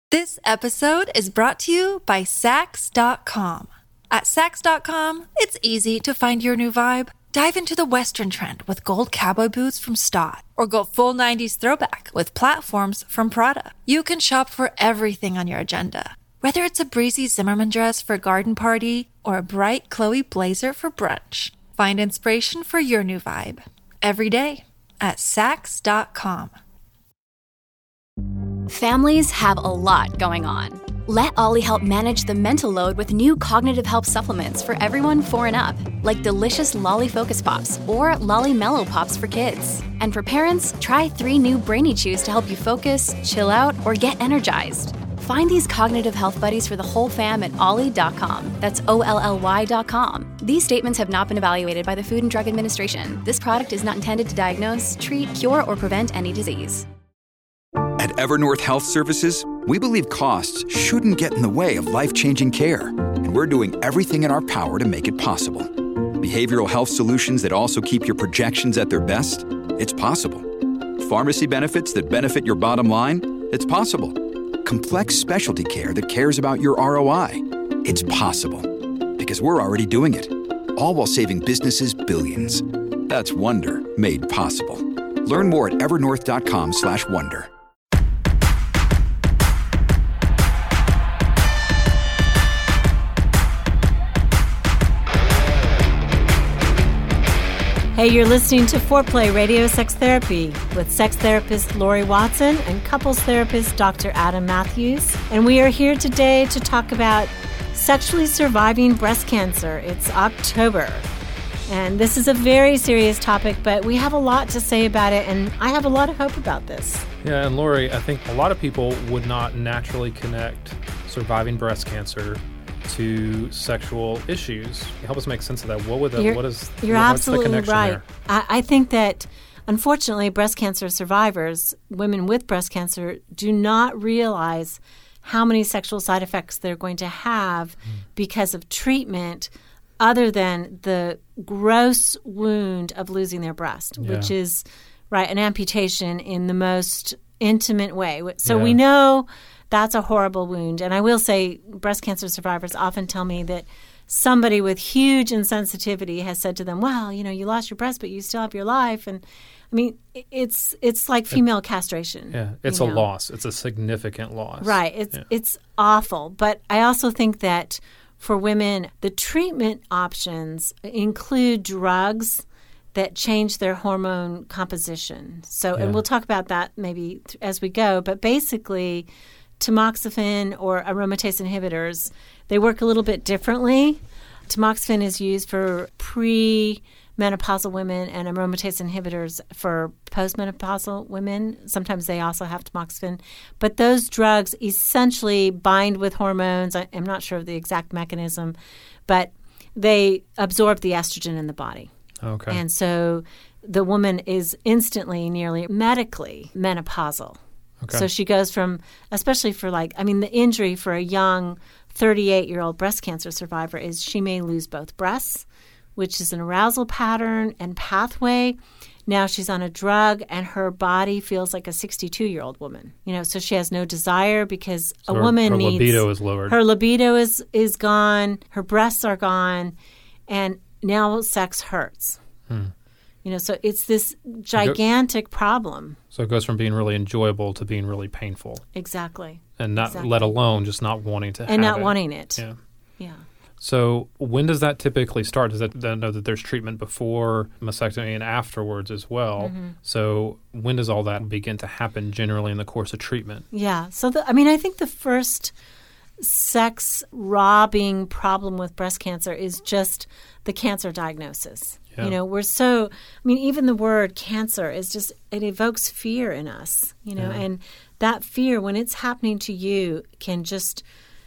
This episode is brought to you by Sax.com. At Sax.com, it's easy to find your new vibe. Dive into the Western trend with gold cowboy boots from Stott, or go full 90s throwback with platforms from Prada. You can shop for everything on your agenda, whether it's a breezy Zimmermann dress for a garden party or a bright Chloe blazer for brunch. Find inspiration for your new vibe every day at Sax.com. Families have a lot going on. Let Ollie help manage the mental load with new cognitive help supplements for everyone 4 and up, like delicious Lolly Focus Pops or Lolly Mellow Pops for kids. And for parents, try 3 new Brainy Chews to help you focus, chill out, or get energized. Find these cognitive health buddies for the whole fam at ollie.com. That's OLLY.com. These statements have not been evaluated by the Food and Drug Administration. This product is not intended to diagnose, treat, cure, or prevent any disease. At Evernorth Health Services, we believe costs shouldn't get in the way of life-changing care, and we're doing everything in our power to make it possible. Behavioral health solutions that also keep your projections at their best? It's possible. Pharmacy benefits that benefit your bottom line? It's possible. Complex specialty care that cares about your ROI? It's possible. Because we're already doing it. All while saving businesses billions. That's Wonder made possible. Learn more at evernorth.com/wonder. Hey, you're listening to Foreplay Radio Sex Therapy with sex therapist Lori Watson and couples therapist Dr. Adam Matthews. And we are here today to talk about sexually surviving breast cancer. It's October. And this is a very serious topic, but we have a lot to say about it, and I have a lot of hope about this. Yeah, and Lori, I think a lot of people would not naturally connect surviving breast cancer to sexual issues. Help us make sense of that. What's You're absolutely the connection right. there? I think that, unfortunately, breast cancer survivors, women with breast cancer, do not realize how many sexual side effects they're going to have because of treatment other than the gross wound of losing their breast, which is, an amputation in the most intimate way. So we know that's a horrible wound. And I will say breast cancer survivors often tell me that somebody with huge insensitivity has said to them, well, you lost your breast, but you still have your life. And I mean, it's like female castration. Yeah, it's a loss. It's a significant loss. Right. It's awful. But I also think that for women, the treatment options include drugs that change their hormone composition. So, and we'll talk about that maybe as we go. But basically, tamoxifen or aromatase inhibitors, they work a little bit differently. Tamoxifen is used for pre-menopausal women and aromatase inhibitors for postmenopausal women. Sometimes they also have tamoxifen. But those drugs essentially bind with hormones. I'm not sure of the exact mechanism, but they absorb the estrogen in the body. Okay. And so the woman is instantly, nearly medically menopausal. Okay. So she goes from, especially for the injury for a young 38-year-old breast cancer survivor is she may lose both breasts, which is an arousal pattern and pathway. Now she's on a drug and her body feels like a 62-year-old woman. So she has no desire because a woman needs... Her libido is lowered. Her libido is gone. Her breasts are gone. And now sex hurts. So it's this gigantic problem. So it goes from being really enjoyable to being really painful. Exactly. And let alone just not wanting to have it. And not wanting it. Yeah. So when does that typically start? Does that know that there's treatment before mastectomy and afterwards as well? Mm-hmm. So when does all that begin to happen generally in the course of treatment? Yeah. So I think the first sex robbing problem with breast cancer is just the cancer diagnosis. Yeah. Even the word cancer is just, it evokes fear in us, and that fear, when it's happening to you, can just,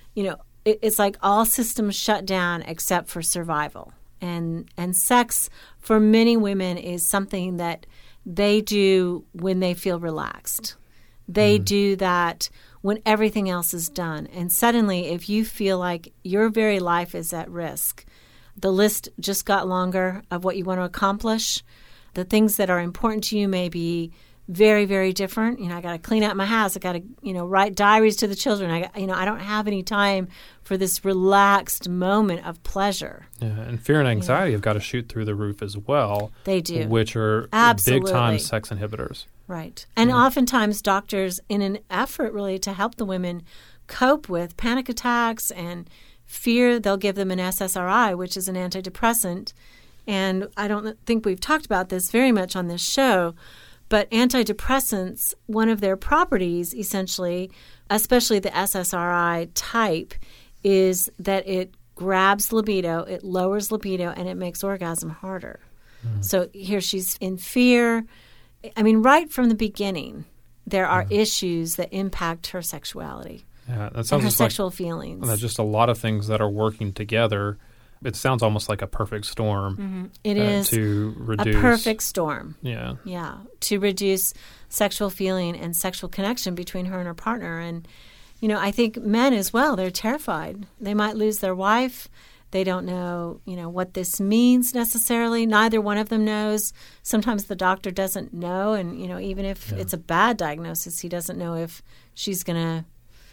it's like all systems shut down except for survival. And sex for many women is something that they do when they feel relaxed. They do that when everything else is done. And suddenly, if you feel like your very life is at risk, the list just got longer of what you want to accomplish. The things that are important to you may be very, very different. I got to clean out my house. I got to, write diaries to the children. I don't have any time for this relaxed moment of pleasure. Yeah, and fear and anxiety have got to shoot through the roof as well. They do. Which are big-time sex inhibitors. Right. And oftentimes doctors, in an effort really to help the women cope with panic attacks and fear, they'll give them an SSRI, which is an antidepressant. And I don't think we've talked about this very much on this show, but antidepressants, one of their properties, essentially, especially the SSRI type, is that it grabs libido, it lowers libido, and it makes orgasm harder. So here she's in fear. Right from the beginning, there are issues that impact her sexuality that sounds and her just sexual feelings. And there's just a lot of things that are working together. It sounds almost like a perfect storm. It is to reduce a perfect storm. Yeah. Yeah, to reduce sexual feeling and sexual connection between her and her partner. And, I think men as well, they're terrified. They might lose their wife. They don't know, what this means necessarily. Neither one of them knows. Sometimes the doctor doesn't know. And, even if it's a bad diagnosis, he doesn't know if she's going to,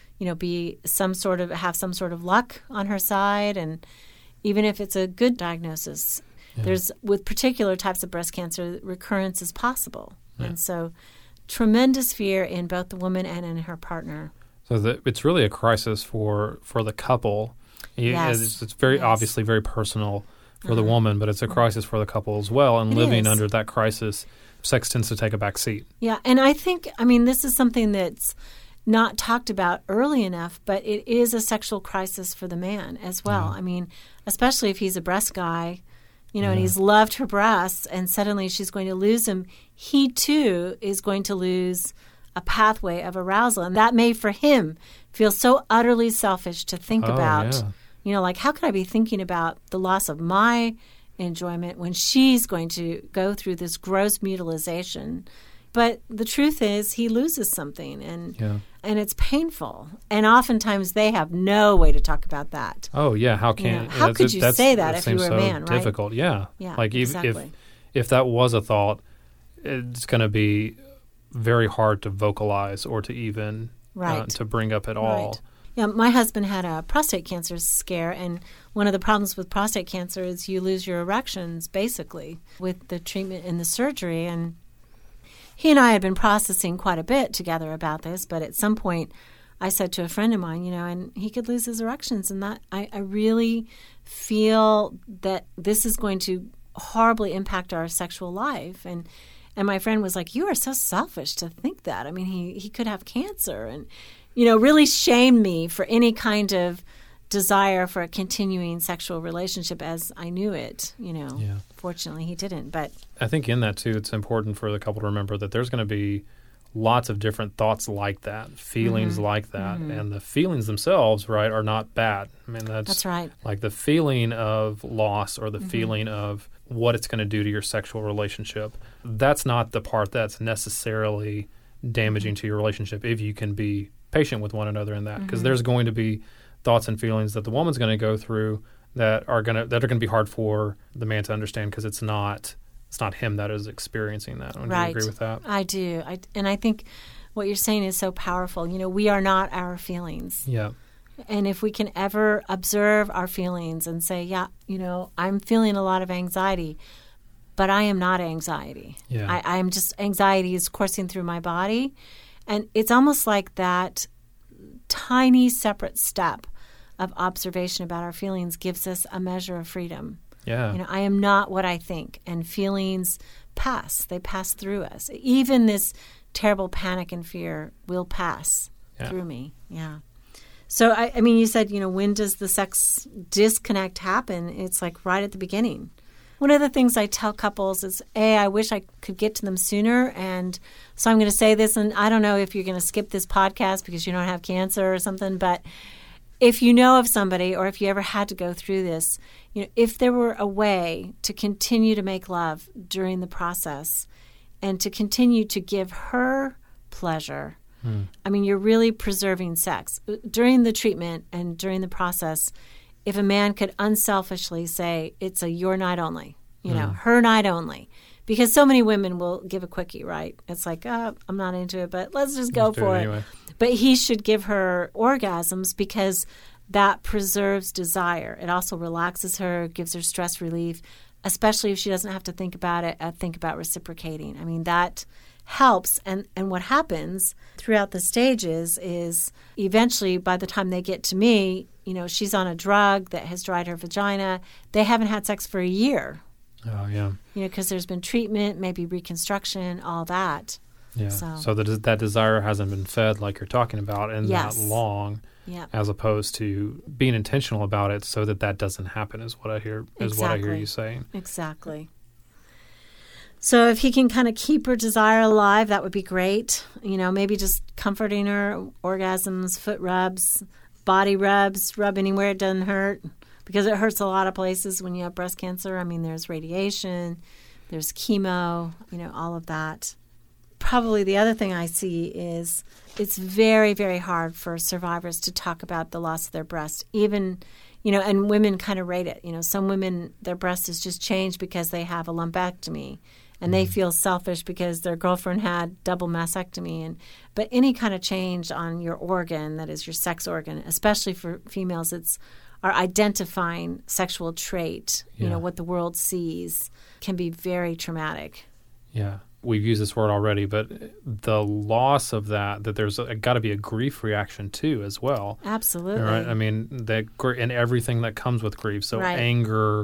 have some sort of luck on her side. And even if it's a good diagnosis, there's, with particular types of breast cancer, recurrence is possible. And so tremendous fear in both the woman and in her partner. So it's really a crisis for the couple. Yes. It's very obviously very personal for the woman, but it's a crisis for the couple as well. And living under that crisis, sex tends to take a back seat. Yeah, and I think, this is something that's not talked about early enough, but it is a sexual crisis for the man as well. Especially if he's a breast guy, and he's loved her breasts, and suddenly she's going to lose him. He, too, is going to lose a pathway of arousal. And that may, for him, feel so utterly selfish to think about. How could I be thinking about the loss of my enjoyment when she's going to go through this gross mutilization? But the truth is he loses something, and it's painful. And oftentimes they have no way to talk about that. Oh, yeah. How could you say that if you were a man, right? Difficult, yeah. Like exactly. if that was a thought, it's going to be very hard to vocalize or to even to bring up at all. Right. Yeah, my husband had a prostate cancer scare, and one of the problems with prostate cancer is you lose your erections, basically, with the treatment and the surgery. And he and I had been processing quite a bit together about this, but at some point I said to a friend of mine, and he could lose his erections, and that I really feel that this is going to horribly impact our sexual life. And my friend was like, "You are so selfish to think that. He could have cancer," and really shamed me for any kind of desire for a continuing sexual relationship as I knew it. Fortunately, he didn't. But I think in that, too, it's important for the couple to remember that there's going to be lots of different thoughts like that, feelings like that. And the feelings themselves, right, are not bad. That's right. Like the feeling of loss or the feeling of what it's going to do to your sexual relationship, that's not the part that's necessarily damaging to your relationship if you can be patient with one another in that, because there's going to be thoughts and feelings that the woman's going to go through that are going to be hard for the man to understand, because it's not him that is experiencing that. Would you agree with that? I do. And I think what you're saying is so powerful. We are not our feelings. Yeah. And if we can ever observe our feelings and say, I'm feeling a lot of anxiety, but I am not anxiety. Yeah. I'm just, anxiety is coursing through my body. And it's almost like that tiny separate step of observation about our feelings gives us a measure of freedom. Yeah. I am not what I think, and feelings pass. They pass through us. Even this terrible panic and fear will pass through me. Yeah. So, you said, when does the sex disconnect happen? It's like right at the beginning. One of the things I tell couples is, I wish I could get to them sooner. And so I'm going to say this, and I don't know if you're going to skip this podcast because you don't have cancer or something, but if you know of somebody, or if you ever had to go through this, if there were a way to continue to make love during the process and to continue to give her pleasure, you're really preserving sex. During the treatment and during the process, if a man could unselfishly say it's a your night only, her night only, Because so many women will give a quickie, right? It's like, I'm not into it, but let's just go for it. Anyway. But he should give her orgasms because that preserves desire. It also relaxes her, gives her stress relief, especially if she doesn't have to think about it, think about reciprocating. I mean, that helps. And what happens throughout the stages is eventually by the time they get to me, she's on a drug that has dried her vagina. They haven't had sex for a year. Oh, yeah. Because there's been treatment, maybe reconstruction, all that. Yeah. So that desire hasn't been fed like you're talking about in that long. Yeah. As opposed to being intentional about it so that doesn't happen is what I hear you saying. Exactly. So if he can kind of keep her desire alive, that would be great. Maybe just comforting her, orgasms, foot rubs, body rubs, rub anywhere it doesn't hurt because it hurts a lot of places when you have breast cancer. I mean, there's radiation, there's chemo, all of that. Probably the other thing I see is it's very, very hard for survivors to talk about the loss of their breast, even, and women kind of rate it. Some women, their breast has just changed because they have a lumpectomy, and they feel selfish because their girlfriend had double mastectomy. But any kind of change on your organ, that is your sex organ, especially for females, it's our identifying sexual trait, what the world sees, can be very traumatic. Yeah. We've used this word already, but the loss of that there's got to be a grief reaction too as well. Absolutely. Right? I mean, and everything that comes with grief. So anger,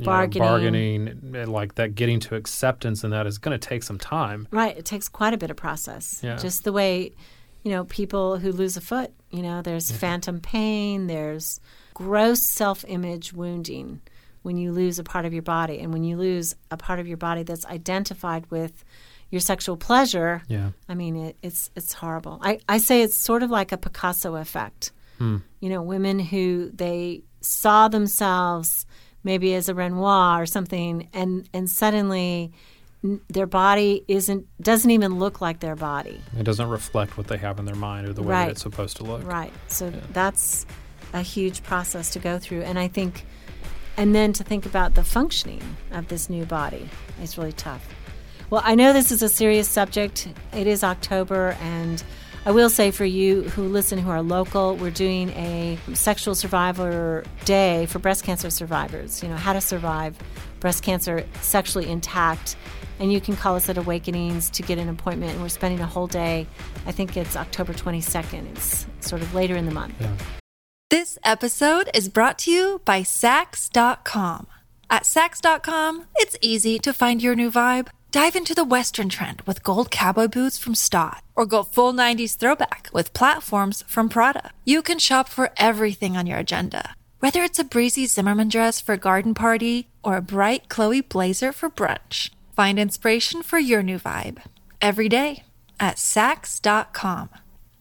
bargaining, like that, getting to acceptance, and that is going to take some time. Right. It takes quite a bit of process. Yeah. Just the way, people who lose a foot, there's phantom pain, there's gross self-image wounding when you lose a part of your body. And when you lose a part of your body that's identified with your sexual pleasure, I mean, it's horrible. I say it's sort of like a Picasso effect. Women who they saw themselves maybe as a Renoir or something, and suddenly their body doesn't even look like their body. It doesn't reflect what they have in their mind or the way that it's supposed to look. Right. So that's a huge process to go through. And I think... And then to think about the functioning of this new body is really tough. Well, I know this is a serious subject. It is October, and I will say for you who listen who are local, we're doing a sexual survivor day for breast cancer survivors, how to survive breast cancer sexually intact. And you can call us at Awakenings to get an appointment, and we're spending a whole day. I think it's October 22nd. It's sort of later in the month. Yeah. This episode is brought to you by Saks.com. At Saks.com, it's easy to find your new vibe. Dive into the Western trend with gold cowboy boots from Stott, or go full 90s throwback with platforms from Prada. You can shop for everything on your agenda, whether it's a breezy Zimmermann dress for a garden party or a bright Chloe blazer for brunch. Find inspiration for your new vibe every day at Saks.com.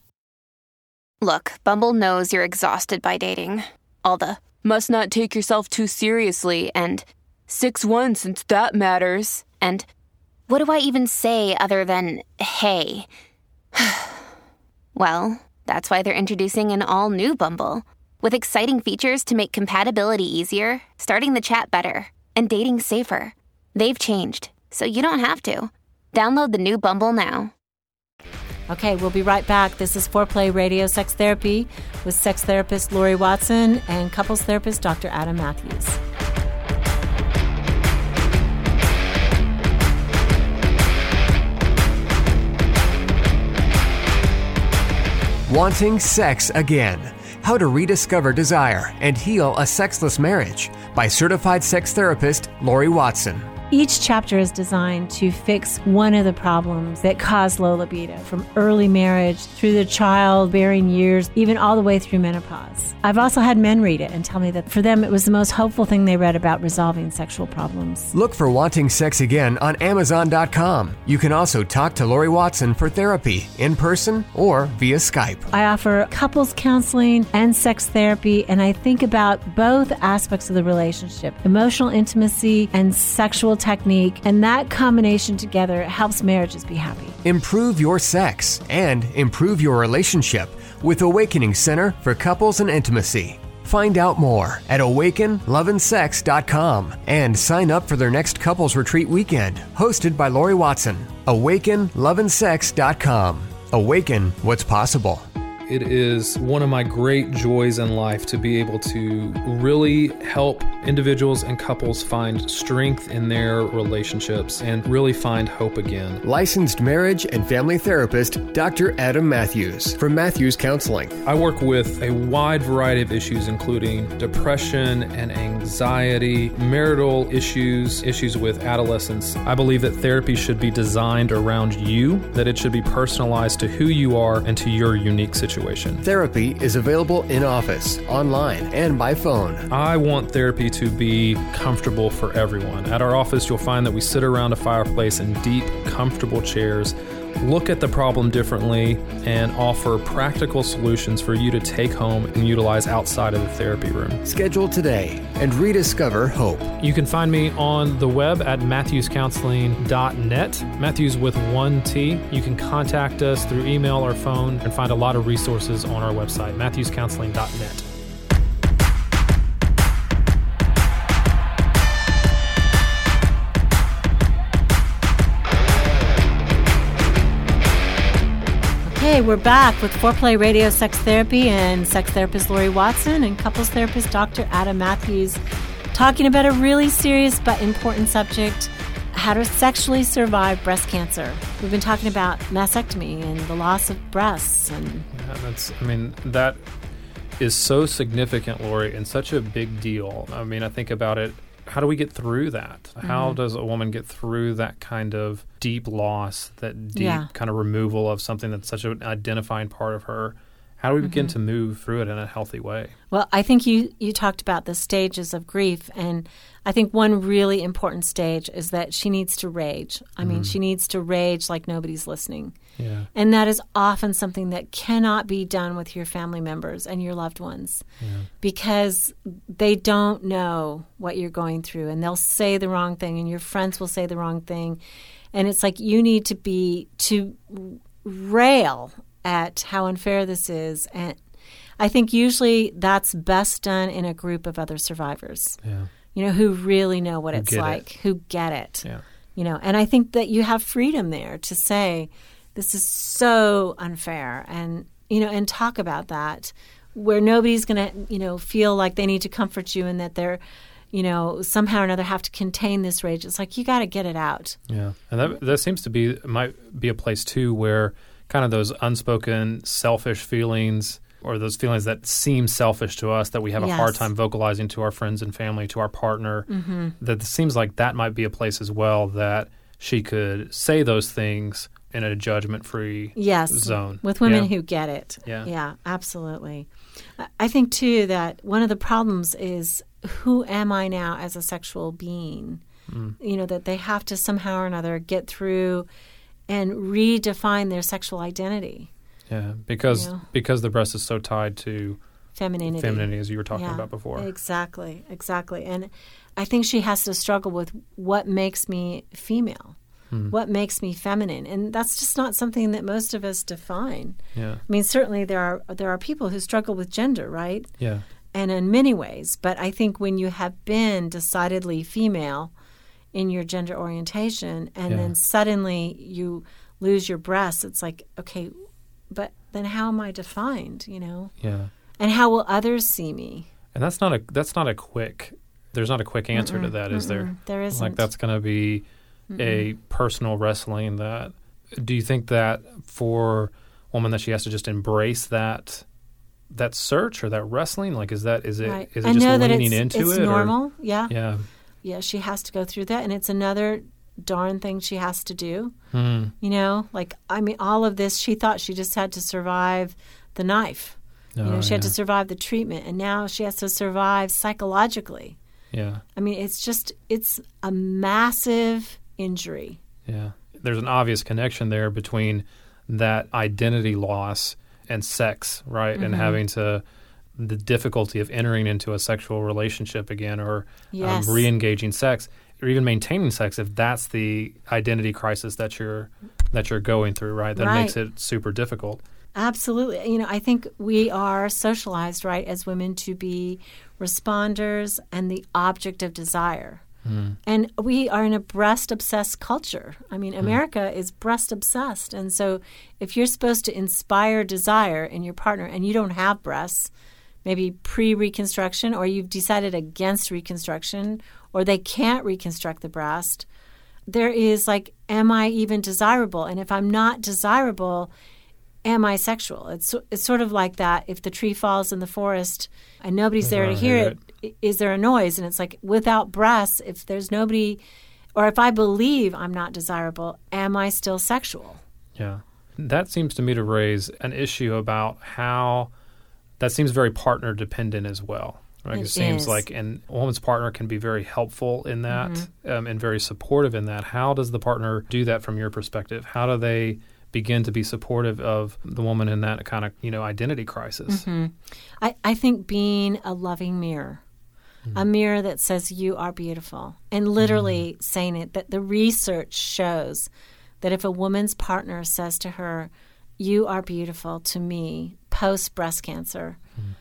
Look, Bumble knows you're exhausted by dating. All the, must not take yourself too seriously, and 6'1" since that matters. And what do I even say other than, hey? Well, that's why they're introducing an all-new Bumble, with exciting features to make compatibility easier, starting the chat better, and dating safer. They've changed, so you don't have to. Download the new Bumble now. Okay, we'll be right back. This is Foreplay Radio Sex Therapy with sex therapist Lori Watson and couples therapist Dr. Adam Matthews. Wanting Sex Again. How to Rediscover Desire and Heal a Sexless Marriage by certified sex therapist Lori Watson. Each chapter is designed to fix one of the problems that cause low libido, from early marriage through the childbearing years, even all the way through menopause. I've also had men read it and tell me that for them it was the most hopeful thing they read about resolving sexual problems. Look for Wanting Sex Again on Amazon.com. You can also talk to Lori Watson for therapy in person or via Skype. I offer couples counseling and sex therapy, and I think about both aspects of the relationship, emotional intimacy and sexual technique, and that combination together helps marriages be happy. Improve your sex and improve your relationship with Awakening Center for Couples and Intimacy. Find out more at awakenloveandsex.com and sign up for their next couples retreat weekend, hosted by Lori Watson. awakenloveandsex.com. Awaken what's possible. It is one of my great joys in life to be able to really help individuals and couples find strength in their relationships and really find hope again. Licensed marriage and family therapist, Dr. Adam Matthews from Matthews Counseling. I work with a wide variety of issues, including depression and anxiety, marital issues, issues with adolescence. I believe that therapy should be designed around you, that it should be personalized to who you are and to your unique situation. Therapy is available in office, online, and by phone. I want therapy to be comfortable for everyone. At our office, you'll find that we sit around a fireplace in deep, comfortable chairs, look at the problem differently, and offer practical solutions for you to take home and utilize outside of the therapy room. Schedule today and rediscover hope. You can find me on the web at matthewscounseling.net, Matthews with 1 T. You can contact us through email or phone and find a lot of resources on our website, matthewscounseling.net. Hey, we're back with Foreplay Radio Sex Therapy and sex therapist Lori Watson and couples therapist Dr. Adam Matthews, talking about a really serious but important subject, how to sexually survive breast cancer. We've been talking about mastectomy and the loss of breasts. And that is so significant, Lori, and such a big deal. I mean, I think about it. How do we get through that? How does a woman get through that kind of deep loss, that deep kind of removal of something that's such an identifying part of her? How do we begin to move through it in a healthy way? Well, I think you talked about the stages of grief, and I think one really important stage is that she needs to rage. I mean, she needs to rage like nobody's listening. Yeah. And that is often something that cannot be done with your family members and your loved ones because they don't know what you're going through, and they'll say the wrong thing, and your friends will say the wrong thing. And it's like you need to rail at how unfair this is. And I think usually that's best done in a group of other survivors, who really know what it's like, who get it. Yeah. And I think that you have freedom there to say, this is so unfair, and talk about that, where nobody's going to feel like they need to comfort you and that they're somehow or another have to contain this rage. It's like you got to get it out. Yeah, and that seems to might be a place too where kind of those unspoken selfish feelings, or those feelings that seem selfish to us, that we have a hard time vocalizing to our friends and family, to our partner, that it seems like that might be a place as well that she could say those things in a judgment-free zone. With women who get it. Yeah, absolutely. I think, too, that one of the problems is, who am I now as a sexual being? That they have to somehow or another get through and redefine their sexual identity. Yeah, because the breast is so tied to femininity, as you were talking about before. Exactly. And I think she has to struggle with what makes me female, what makes me feminine, and that's just not something that most of us define. Yeah, I mean, certainly there are people who struggle with gender, right? Yeah, and in many ways. But I think when you have been decidedly female in your gender orientation, and then suddenly you lose your breasts, it's like, okay, but then how am I defined? Yeah. And how will others see me? And that's not a quick. There's not a quick answer to that, is there? There isn't. Like, that's going to be a personal wrestling. That, do you think that for a woman that she has to just embrace that search or that wrestling? Like, is it right. is it I just know leaning that into it's it? Normal. Yeah. Yeah, she has to go through that, and it's another darn thing she has to do. All of this, she thought she just had to survive the knife. She had to survive the treatment, and now she has to survive psychologically. Yeah. I mean, it's a massive injury. Yeah. There's an obvious connection there between that identity loss and sex, right? And having the difficulty of entering into a sexual relationship again, or re-engaging sex, or even maintaining sex, if that's the identity crisis that you're going through, right? That makes it super difficult. Absolutely. You know, I think we are socialized, right, as women to be responders and the object of desire. And we are in a breast-obsessed culture. I mean, America is breast-obsessed. And so if you're supposed to inspire desire in your partner and you don't have breasts, maybe pre-reconstruction, or you've decided against reconstruction, or they can't reconstruct the breast, there is like, am I even desirable? And if I'm not desirable, am I sexual? It's sort of like that. If the tree falls in the forest and nobody's there to hear it, is there a noise? And it's like, without breasts, if there's nobody, or if I believe I'm not desirable, am I still sexual? Yeah. That seems to me to raise an issue about how that seems very partner dependent as well. Right? It seems like a woman's partner can be very helpful in that and very supportive in that. How does the partner do that from your perspective? How do they begin to be supportive of the woman in that kind of, identity crisis? I think being a loving mirror, a mirror that says you are beautiful, and literally saying it, that the research shows that if a woman's partner says to her, you are beautiful to me, post breast cancer,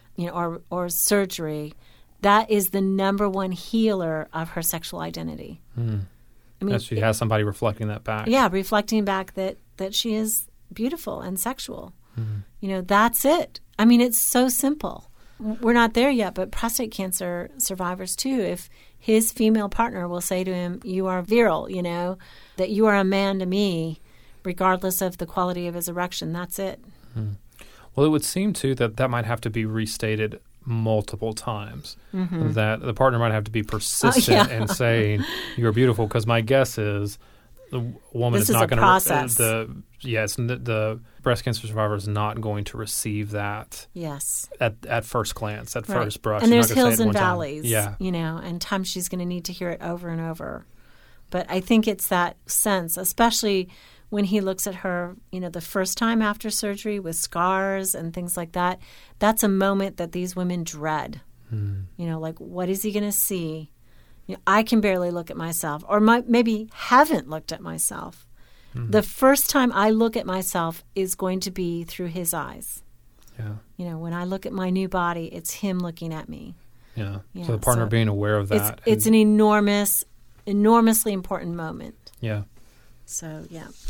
or surgery, that is the number one healer of her sexual identity. I mean, she has somebody reflecting that back. Yeah, reflecting back that she is beautiful and sexual. That's it. I mean, it's so simple. We're not there yet, but prostate cancer survivors too, if his female partner will say to him, you are virile, that you are a man to me, regardless of the quality of his erection, that's it. Well, it would seem too that might have to be restated multiple times, that the partner might have to be persistent in saying you're beautiful, because my guess is the woman is not going to the breast cancer survivor is not going to receive that at first glance, at first brush. And there's hills and valleys, and times she's going to need to hear it over and over. But I think it's that sense, especially when he looks at her, the first time after surgery with scars and things like that, that's a moment that these women dread. Like, what is he going to see? I can barely look at myself, or maybe haven't looked at myself. The first time I look at myself is going to be through his eyes. When I look at my new body, it's him looking at me. So the partner being aware of that. It's an enormously important moment. So,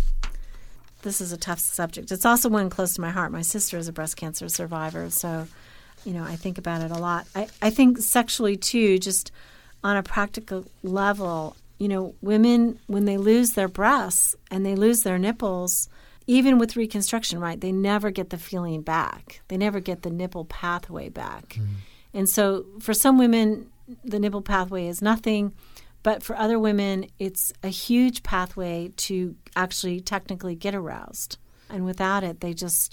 this is a tough subject. It's also one close to my heart. My sister is a breast cancer survivor, so, I think about it a lot. I think sexually, too, just on a practical level, women, when they lose their breasts and they lose their nipples, even with reconstruction, right, they never get the feeling back. They never get the nipple pathway back. And so for some women, the nipple pathway is nothing. But for other women, it's a huge pathway to actually technically get aroused. And without it, they just,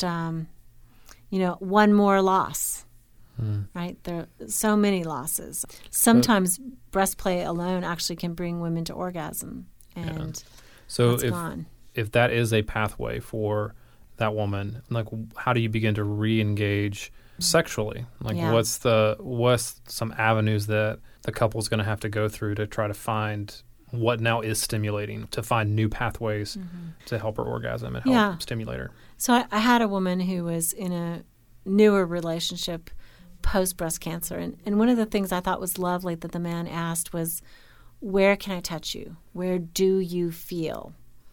one more loss, right? There are so many losses. Sometimes breast play alone actually can bring women to orgasm, and so that's gone. If that is a pathway for that woman, like, how do you begin to re-engage sexually? Like, what's some avenues that the couple's going to have to go through to try to find what now is stimulating, to find new pathways to help her orgasm and help stimulate her? So I had a woman who was in a newer relationship post-breast cancer, and one of the things I thought was lovely that the man asked was, where can I touch you? Where do you feel?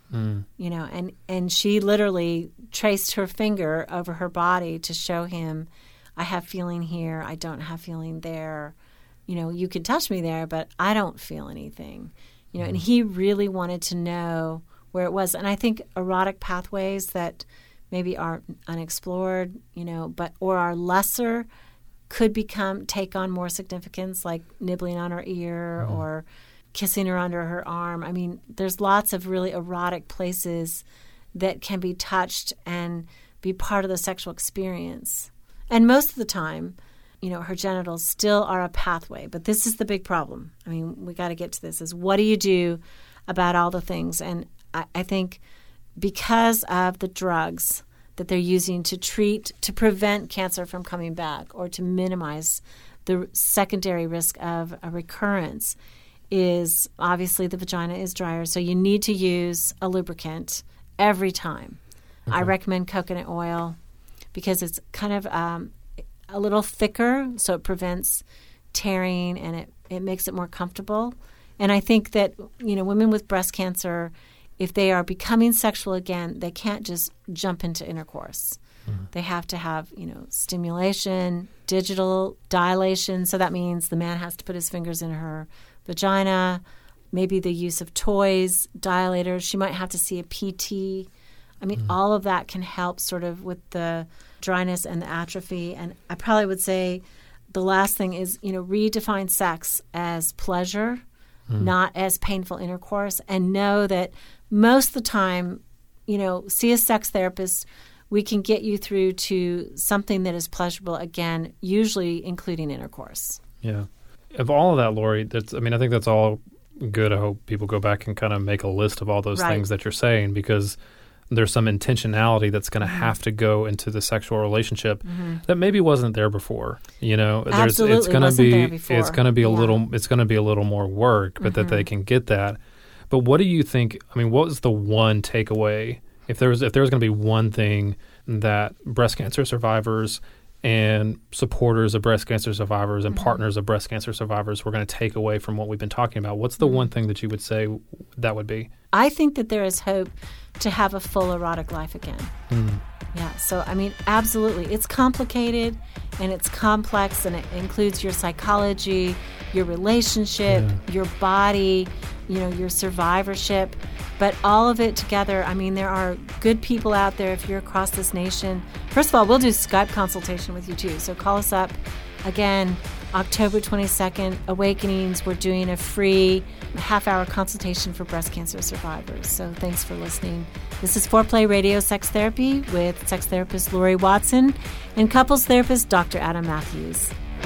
And she literally traced her finger over her body to show him, I have feeling here, I don't have feeling there. You can touch me there, but I don't feel anything. And he really wanted to know where it was. And I think erotic pathways that maybe are unexplored, or are lesser, could take on more significance, like nibbling on her ear or kissing her under her arm. I mean, there's lots of really erotic places that can be touched and be part of the sexual experience. And most of the time, her genitals still are a pathway. But this is the big problem. I mean, we got to get to this, is what do you do about all the things? And I think because of the drugs that they're using to prevent cancer from coming back, or to minimize the secondary risk of a recurrence, is obviously the vagina is drier. So you need to use a lubricant every time. I recommend coconut oil. because it's kind of a little thicker, so it prevents tearing and it makes it more comfortable. And I think that, women with breast cancer, if they are becoming sexual again, they can't just jump into intercourse. Mm-hmm. They have to have, stimulation, digital dilation. So that means the man has to put his fingers in her vagina, maybe the use of toys, dilators. She might have to see a PT. I mean, all of that can help sort of with the dryness and the atrophy. And I probably would say the last thing is, redefine sex as pleasure, not as painful intercourse, and know that most of the time, see a sex therapist. We can get you through to something that is pleasurable again, usually including intercourse. Yeah. Of all of that, Lori, I think that's all good. I hope people go back and kind of make a list of all those things that you're saying, because there's some intentionality that's going to have to go into the sexual relationship that maybe wasn't there before. Absolutely it's going to be a little more work, but that they can get that. But what do you think? I mean, what was the one takeaway? If there was going to be one thing that breast cancer survivors and supporters of breast cancer survivors and partners of breast cancer survivors were going to take away from what we've been talking about, what's the one thing that you would say that would be? I think that there is hope to have a full erotic life again. Yeah, so absolutely. It's complicated and it's complex, and it includes your psychology, your relationship, your body, your survivorship. But all of it together, there are good people out there if you're across this nation. First of all, we'll do Skype consultation with you too. So call us up. Again, October 22nd, Awakenings. We're doing a free half-hour consultation for breast cancer survivors. So thanks for listening. This is Foreplay Radio Sex Therapy with sex therapist Lori Watson and couples therapist Dr. Adam Matthews.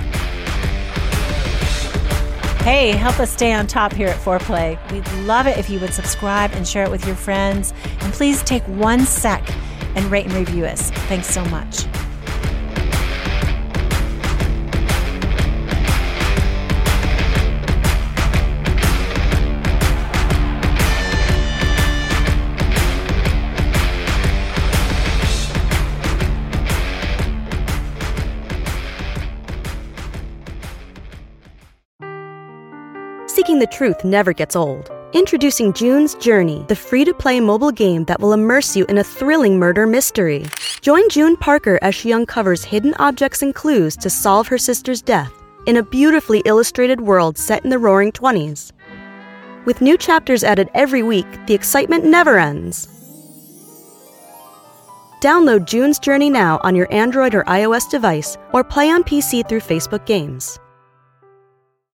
Hey, help us stay on top here at Foreplay. We'd love it if you would subscribe and share it with your friends. And please take 1 sec and rate and review us. Thanks so much. Seeking the truth never gets old. Introducing June's Journey, the free-to-play mobile game that will immerse you in a thrilling murder mystery. Join June Parker as she uncovers hidden objects and clues to solve her sister's death in a beautifully illustrated world set in the Roaring '20s. With new chapters added every week, the excitement never ends. Download June's Journey now on your Android or iOS device, or play on PC through Facebook Games.